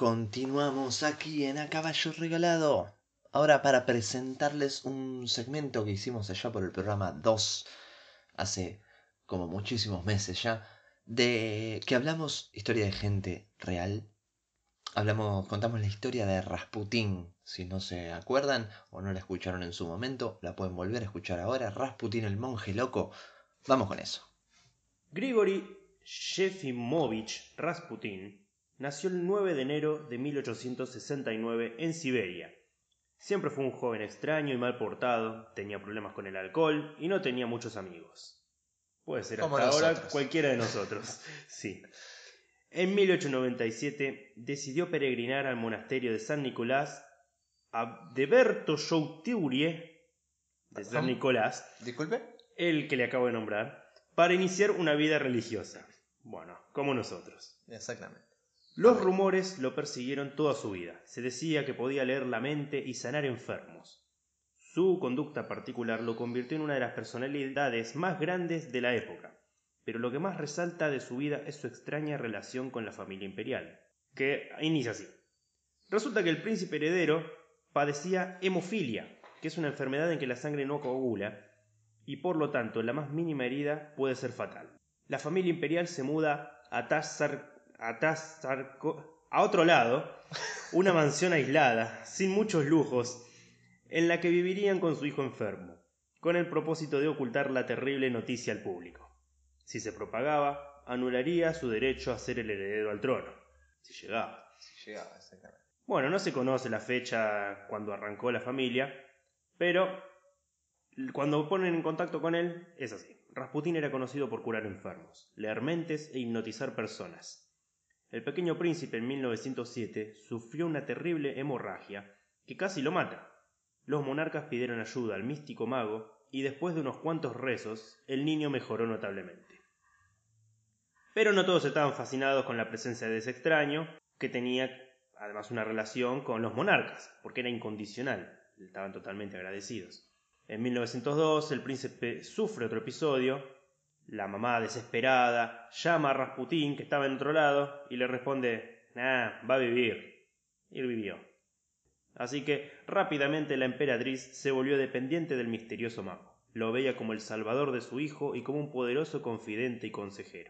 Continuamos aquí en A Caballo Regalado. Ahora para presentarles un segmento que hicimos allá por el programa dos, hace como muchísimos meses ya, de que hablamos historia de gente real. Hablamos, contamos la historia de Rasputín. Si no se acuerdan o no la escucharon en su momento, la pueden volver a escuchar ahora. Rasputín, el monje loco. Vamos con eso. Grigori Yefimovich Rasputín nació el nueve de enero de mil ochocientos sesenta y nueve en Siberia. Siempre fue un joven extraño y mal portado, tenía problemas con el alcohol y no tenía muchos amigos. Puede ser Como hasta ahora nosotros. cualquiera de nosotros. Sí. En mil ochocientos noventa y siete decidió peregrinar al monasterio de San Nicolás a Deberto Choutiurie de San ¿Cómo? Nicolás, Disculpe. el que le acabo de nombrar, para iniciar una vida religiosa. Bueno, como nosotros. Exactamente. Los rumores lo persiguieron toda su vida. Se decía que podía leer la mente y sanar enfermos. Su conducta particular lo convirtió en una de las personalidades más grandes de la época. Pero lo que más resalta de su vida es su extraña relación con la familia imperial, que inicia así. Resulta que el príncipe heredero padecía hemofilia, que es una enfermedad en que la sangre no coagula, y por lo tanto la más mínima herida puede ser fatal. La familia imperial se muda a Tazar, a, Tazarco, a otro lado, una mansión aislada, sin muchos lujos, en la que vivirían con su hijo enfermo, con el propósito de ocultar la terrible noticia al público. Si se propagaba, anularía su derecho a ser el heredero al trono, si llegaba. Si llegaba, exactamente. Bueno, no se conoce la fecha cuando arrancó la familia, pero cuando ponen en contacto con él, es así. Rasputín era conocido por curar enfermos, leer mentes e hipnotizar personas. El pequeño príncipe en mil novecientos siete sufrió una terrible hemorragia que casi lo mata. Los monarcas pidieron ayuda al místico mago y después de unos cuantos rezos, el niño mejoró notablemente. Pero no todos estaban fascinados con la presencia de ese extraño, que tenía además una relación con los monarcas, porque era incondicional, estaban totalmente agradecidos. En mil novecientos dos el príncipe sufre otro episodio, la mamá desesperada llama a Rasputín, que estaba en otro lado, y le responde, nah, va a vivir. Y él vivió. Así que rápidamente la emperatriz se volvió dependiente del misterioso mago. Lo veía como el salvador de su hijo y como un poderoso confidente y consejero.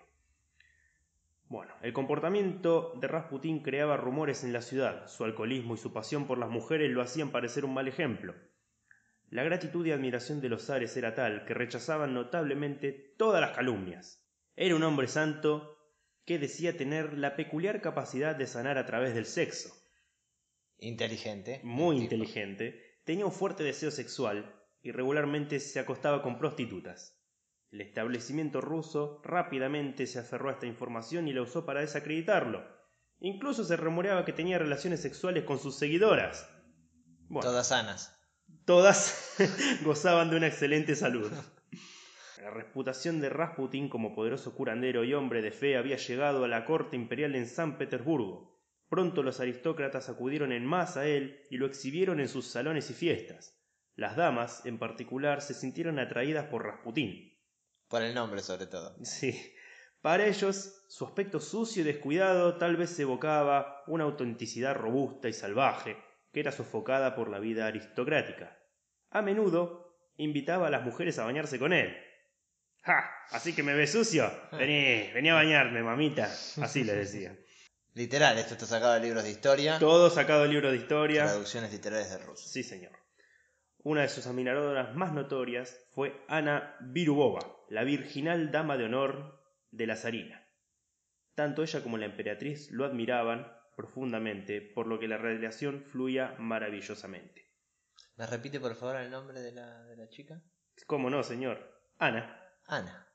Bueno, el comportamiento de Rasputín creaba rumores en la ciudad. Su alcoholismo y su pasión por las mujeres lo hacían parecer un mal ejemplo. La gratitud y admiración de los zares era tal que rechazaban notablemente todas las calumnias. Era un hombre santo que decía tener la peculiar capacidad de sanar a través del sexo. Inteligente. Muy tipo. inteligente, tenía un fuerte deseo sexual y regularmente se acostaba con prostitutas. El establecimiento ruso rápidamente se aferró a esta información y la usó para desacreditarlo. Incluso se rumoreaba que tenía relaciones sexuales con sus seguidoras. Bueno, Todas sanas. todas gozaban de una excelente salud. La reputación de Rasputín como poderoso curandero y hombre de fe había llegado a la corte imperial en San Petersburgo. Pronto los aristócratas acudieron en masa a él y lo exhibieron en sus salones y fiestas. Las damas, en particular, se sintieron atraídas por Rasputín. Por el nombre, sobre todo. Sí. Para ellos, su aspecto sucio y descuidado tal vez evocaba una autenticidad robusta y salvaje, que era sofocada por la vida aristocrática. A menudo invitaba a las mujeres a bañarse con él. ¡Ja! ¿Así que me ves sucio? Vení, vení a bañarme, mamita. Así le decía. Literal, esto está sacado de libros de historia. Todo sacado del libro de historia. Traducciones literales de ruso. Sí, señor. Una de sus admiradoras más notorias fue Ana Virubova, la virginal dama de honor de la zarina. Tanto ella como la emperatriz lo admiraban profundamente, por lo que la relación fluía maravillosamente. ¿Me repite por favor el nombre de la, de la chica? ¿Cómo no, señor? Ana. Ana.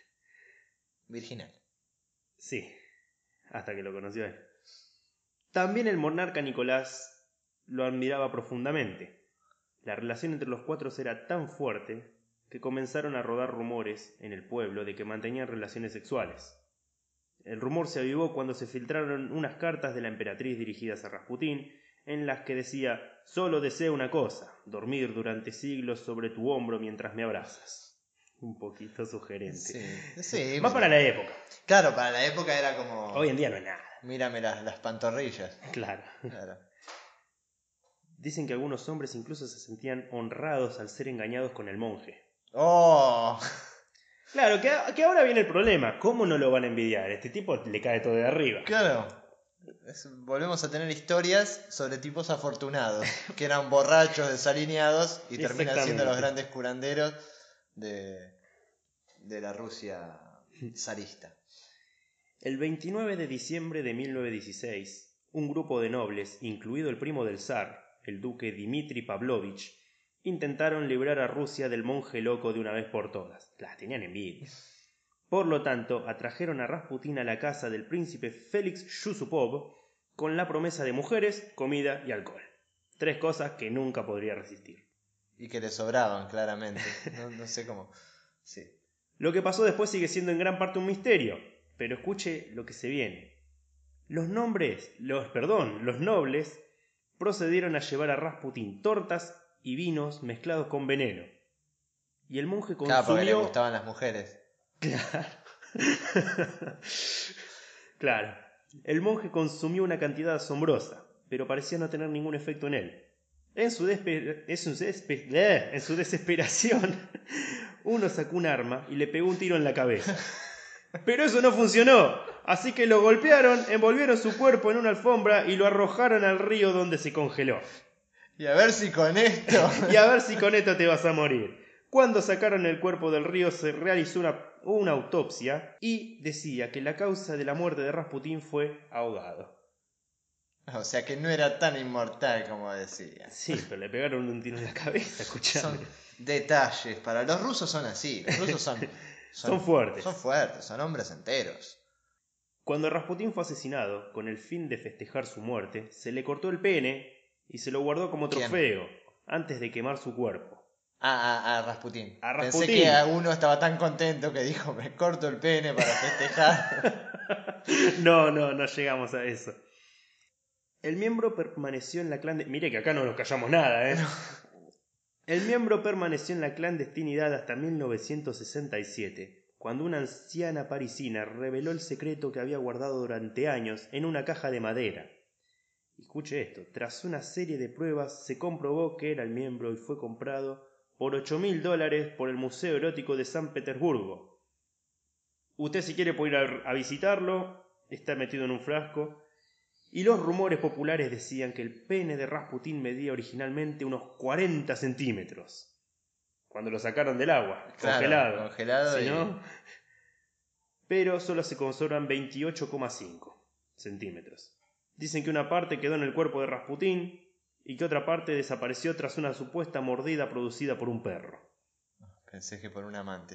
Virginal. Sí, hasta que lo conoció él. También el monarca Nicolás lo admiraba profundamente. La relación entre los cuatro era tan fuerte que comenzaron a rodar rumores en el pueblo de que mantenían relaciones sexuales. El rumor se avivó cuando se filtraron unas cartas de la emperatriz dirigidas a Rasputín, en las que decía: «Solo deseo una cosa, dormir durante siglos sobre tu hombro mientras me abrazas». Un poquito sugerente. Sí, sí. Más porque- para la época. Claro, para la época era como... Hoy en día no es nada. Mírame las, las pantorrillas. Claro. Claro. Dicen que algunos hombres incluso se sentían honrados al ser engañados con el monje. ¡Oh! Claro, que, que ahora viene el problema. ¿Cómo no lo van a envidiar? Este tipo le cae todo de arriba. Claro. Es- volvemos a tener historias sobre tipos afortunados, que eran borrachos, desalineados y terminan siendo los Exactamente. grandes curanderos de, de la Rusia zarista. El veintinueve de diciembre de mil novecientos dieciséis, un grupo de nobles, incluido el primo del zar, el duque Dmitri Pavlovich, intentaron librar a Rusia del monje loco de una vez por todas. Las tenían envidia. Por lo tanto, atrajeron a Rasputín a la casa del príncipe Félix Yusupov con la promesa de mujeres, comida y alcohol. Tres cosas que nunca podría resistir. Y que le sobraban, claramente. No, no sé cómo. Sí. Lo que pasó después sigue siendo en gran parte un misterio, pero escuche lo que se viene. Los nombres, los, perdón, los nobles procedieron a llevar a Rasputín tortas y vinos mezclados con veneno. Y el monje Claro, porque le consumió... gustaban las mujeres. Claro. Claro. El monje consumió una cantidad asombrosa, pero parecía no tener ningún efecto en él. En su, despe- en su despe- eh, en su desesperación, uno sacó un arma y le pegó un tiro en la cabeza. Pero eso no funcionó, así que lo golpearon, envolvieron su cuerpo en una alfombra y lo arrojaron al río donde se congeló. Y a ver si con esto... Y a ver si con esto te vas a morir. Cuando sacaron el cuerpo del río se realizó una, una autopsia y decía que la causa de la muerte de Rasputín fue ahogado. O sea que no era tan inmortal como decía. Sí, pero le pegaron un tiro en la cabeza, escuchame. Son detalles. Para los rusos son así. Los rusos son... Son fuertes. Son fuertes, son hombres enteros. Cuando Rasputín fue asesinado, con el fin de festejar su muerte, se le cortó el pene y se lo guardó como ¿Quién? trofeo, antes de quemar su cuerpo. Ah, ah, ah, Rasputín. A Pensé Rasputín. que a uno estaba tan contento que dijo, me corto el pene para festejar. No, no, no llegamos a eso. El miembro permaneció en la clandestinidad... Mire que acá no nos callamos nada, ¿eh? El miembro permaneció en la clandestinidad hasta mil novecientos sesenta y siete, cuando una anciana parisina reveló el secreto que había guardado durante años en una caja de madera. Escuche esto, tras una serie de pruebas se comprobó que era el miembro y fue comprado por ocho mil dólares por el Museo Erótico de San Petersburgo. Usted si quiere puede ir a, a visitarlo, está metido en un frasco, y los rumores populares decían que el pene de Rasputín medía originalmente unos cuarenta centímetros. Cuando lo sacaron del agua, Claro, congelado. congelado ¿Sí, y- no? Pero solo se conservan veintiocho coma cinco centímetros. Dicen que una parte quedó en el cuerpo de Rasputín y que otra parte desapareció tras una supuesta mordida producida por un perro. Pensé que por un amante.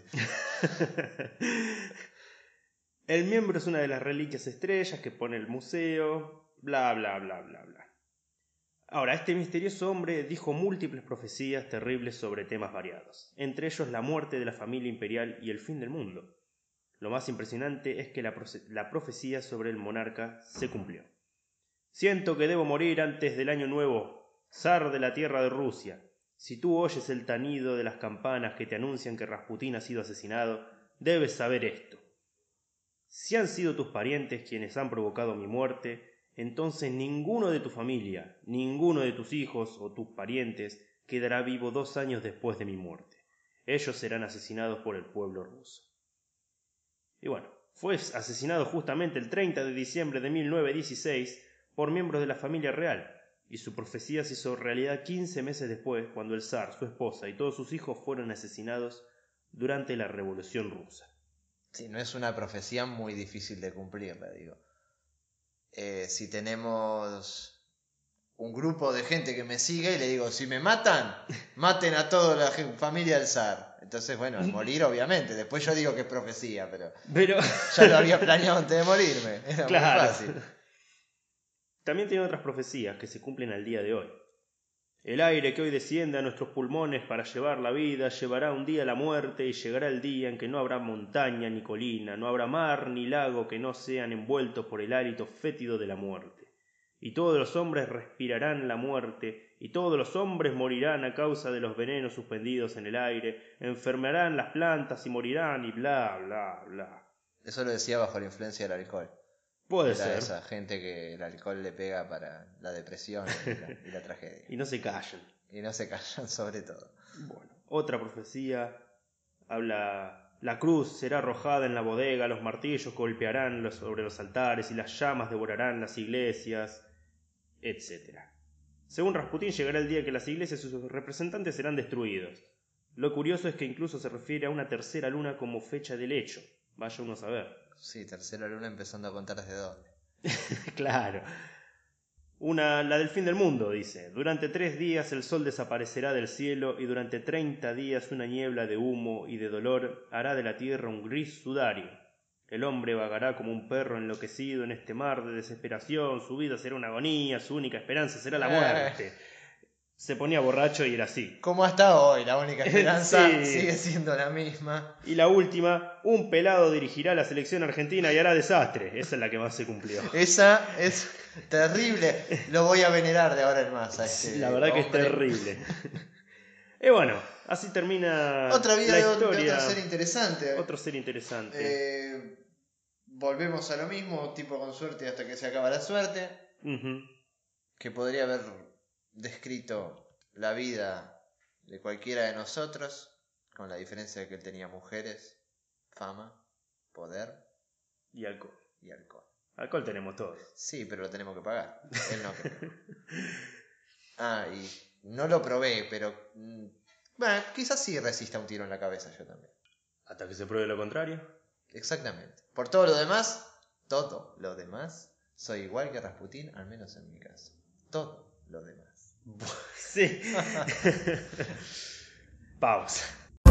El miembro es una de las reliquias estrellas que pone el museo, bla bla bla bla bla. Ahora, este misterioso hombre dijo múltiples profecías terribles sobre temas variados, entre ellos la muerte de la familia imperial y el fin del mundo. Lo más impresionante es que la, proce- la profecía sobre el monarca se cumplió. Siento que debo morir antes del año nuevo, zar de la tierra de Rusia. Si tú oyes el tanido de las campanas que te anuncian que Rasputín ha sido asesinado, debes saber esto. Si han sido tus parientes quienes han provocado mi muerte, entonces ninguno de tu familia, ninguno de tus hijos o tus parientes quedará vivo dos años después de mi muerte. Ellos serán asesinados por el pueblo ruso. Y bueno, fue asesinado justamente el treinta de diciembre de mil novecientos dieciséis por miembros de la familia real, y su profecía se hizo realidad quince meses después, cuando el zar, su esposa y todos sus hijos fueron asesinados durante la Revolución Rusa. Sí, no es una profecía muy difícil de cumplirla, digo. Eh, si tenemos un grupo de gente que me sigue y le digo, si me matan, maten a toda la gen- familia del zar. Entonces, bueno, al morir obviamente. Después yo digo que es profecía, pero Pero ya lo había planeado antes de morirme. Era claro. muy fácil. También tiene otras profecías que se cumplen al día de hoy. El aire que hoy desciende a nuestros pulmones para llevar la vida llevará un día la muerte y llegará el día en que no habrá montaña ni colina, no habrá mar ni lago que no sean envueltos por el hálito fétido de la muerte. y todos los hombres respirarán la muerte, y todos los hombres morirán a causa de los venenos suspendidos en el aire, enfermarán las plantas y morirán y bla, bla, bla. Eso lo decía bajo la influencia del alcohol. Puede Era ser. esa gente que el alcohol le pega para la depresión y la, y la tragedia. Y no se callan. Y no se callan sobre todo. Bueno, otra profecía habla... La cruz será arrojada en la bodega, los martillos golpearán los- sobre los altares y las llamas devorarán las iglesias, etcétera. Según Rasputín, llegará el día que las iglesias y sus representantes serán destruidos. Lo curioso es que incluso se refiere a una tercera luna como fecha del hecho. Vaya uno a saber. Sí, tercera luna empezando a contar desde dónde. Claro. Una, la del fin del mundo, dice. Durante tres días el sol desaparecerá del cielo y durante treinta días una niebla de humo y de dolor hará de la tierra un gris sudario. El hombre vagará como un perro enloquecido en este mar de desesperación, su vida será una agonía, su única esperanza será la muerte. Se ponía borracho y era así. Como hasta hoy, la única esperanza Sí. sigue siendo la misma. Y la última, un pelado dirigirá la selección argentina y hará desastre. Esa es la que más se cumplió. Esa es terrible. Lo voy a venerar de ahora en más a este La verdad que es hombre. terrible. Y bueno, así termina Otra vida la de, o- de historia. otro ser interesante. Otro ser interesante. Eh, volvemos a lo mismo, tipo con suerte hasta que se acaba la suerte. Ujú. Que podría haber descrito la vida de cualquiera de nosotros, con la diferencia de que él tenía mujeres, fama, poder Y alcohol. y alcohol. Alcohol tenemos todos. Sí, pero lo tenemos que pagar. Él no creo. Ah, y no lo probé, pero mm, bueno, quizás sí resista un tiro en la cabeza yo también. Hasta que se pruebe lo contrario. Exactamente. Por todo lo demás, todo lo demás, soy igual que Rasputín, al menos en mi caso. Todo lo demás. Sí. Pausa.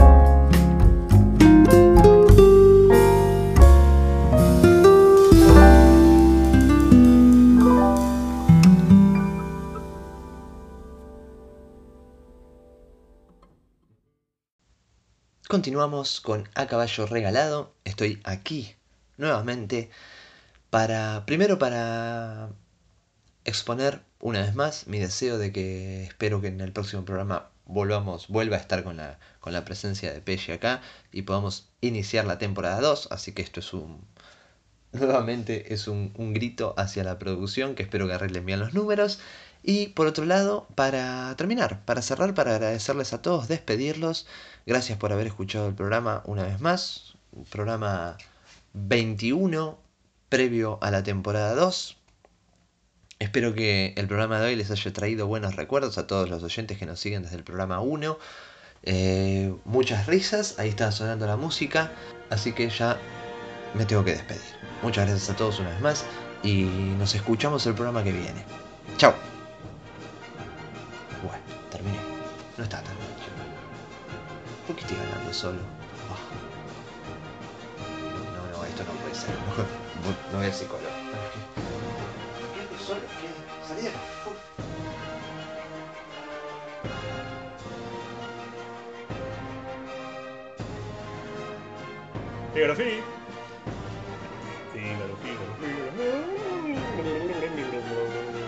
Continuamos con A Caballo Regalado. Estoy aquí nuevamente para, primero para exponer una vez más mi deseo de que espero que en el próximo programa volvamos, vuelva a estar con la, con la presencia de Pelle acá y podamos iniciar la temporada dos. Así que esto es un, nuevamente es un, un grito hacia la producción que espero que arreglen bien los números. Y por otro lado, para terminar, para cerrar, para agradecerles a todos, despedirlos. Gracias por haber escuchado el programa una vez más. Programa veintiuno, previo a la temporada dos. Espero que el programa de hoy les haya traído buenos recuerdos a todos los oyentes que nos siguen desde el programa uno. Eh, muchas risas, ahí está sonando la música. Así que ya me tengo que despedir. Muchas gracias a todos una vez más y nos escuchamos el programa que viene. Chao. Bueno, terminé. No está tan mal. ¿Por qué estoy ganando solo? Oh. No, no, esto no puede ser. No, no voy al psicólogo. ¿Por qué ando solo? ¿Qué? Salí de acá. Fígaro, Fígaro. Fígaro, Fígaro, Fígaro.